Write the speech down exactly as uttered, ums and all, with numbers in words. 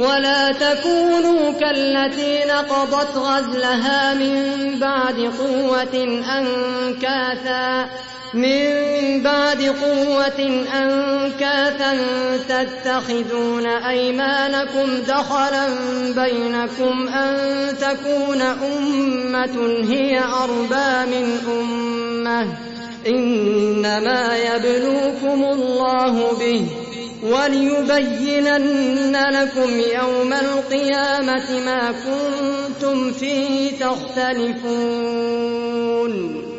ولا تكونوا كالتي نقضت غزلها من بعد قوة أنكاثا من بعد قوة أنكاثا تتخذون أيمانكم دخلا بينكم أن تكون أمة هي أربى من أمة إنما يبلوكم الله به وليبينن لكم يوم القيامة ما كنتم فيه تختلفون.